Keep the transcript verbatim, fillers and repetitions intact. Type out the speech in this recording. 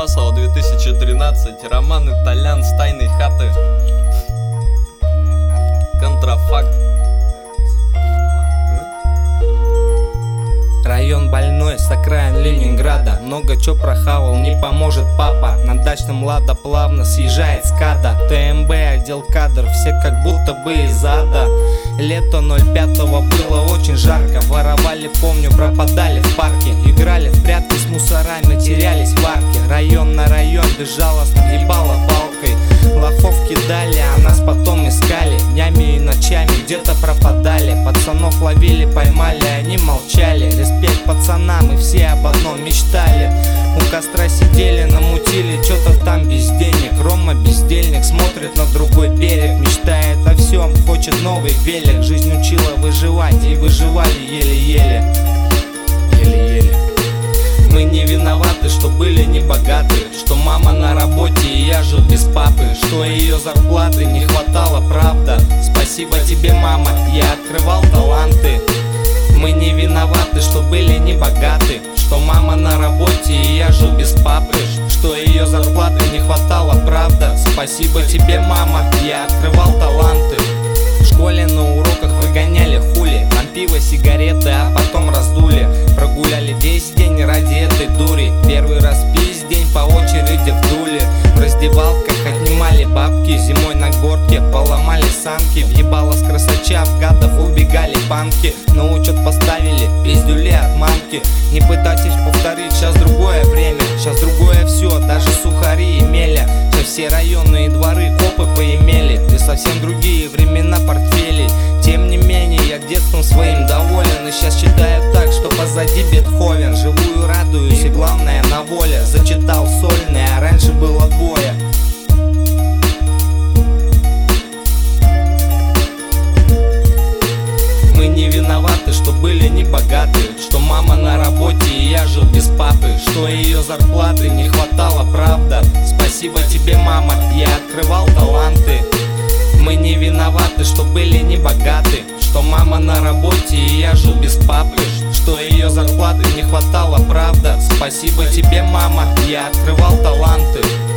Власова, две тысячи тринадцать. Роман Итальян с тайной хаты. Контрафакт. Район больной, с окраин Ленинграда. Много чё прохавал, не поможет папа. На дачном Лада плавно съезжает скада. ТМБ, отдел кадр, все как будто бы из ада. Лето ноль пятого было очень жарко. Воровали, помню, пропадали в парке. Играли в прятки с мусорами, терялись в арке. Район на район безжалостно ебало палкой. Лохов кидали, а нас потом искали. Днями и ночами где-то пропадали. Пацанов ловили, поймали, они молчали. Респект пацанам, и все об одном мечтали. У костра сидели, намутили, что-то там без денег. Рома бездельник, смотрит на другой берег. Мечтает о всем, хочет новый велик. Жизнь учила выживать, и выживали еле-еле. Еле-еле. Мы не виноваты, что были не богаты, что мама на работе и я жил без папы, что ее зарплаты не хватало, правда. Спасибо тебе, мама, я открывал таланты. Мы не виноваты, что были не богаты, что мама на работе и я жил без папы, что ее зарплаты не хватало, правда. Спасибо тебе, мама, я открывал таланты. В школе на уроках выгоняли хули, нам пиво, сигареты, а потом раздули. Прогуляли весь день ради этой дури. Первый раз весь день по очереди вдули. В раздевалках отнимали бабки, зимой на горке поломали санки. Въебало с красача, в гадов убегали банки. На учет поставили, пиздюли от мамки. Не пытайтесь повторить, сейчас другое время, сейчас другое все, даже сухари имели. Сейчас все районы и дворы копы поимели. И совсем другие времена портфелей. Тем не менее я детством своим доволен. И сейчас читаю так, что позади Бетховен. Живую радуюсь и главное на воле. Зачитал сольное, а раньше было двое. Мы не виноваты, что были не богаты, что мама на работе и я жил без папы, что ее зарплаты не хватало, правда. Спасибо тебе, мама, я открывал таланты. Мы не виноваты, что были не богаты, что мама на работе и я жил без папы, что ее зарплаты не хватало, правда. Спасибо тебе, мама, я открывал таланты.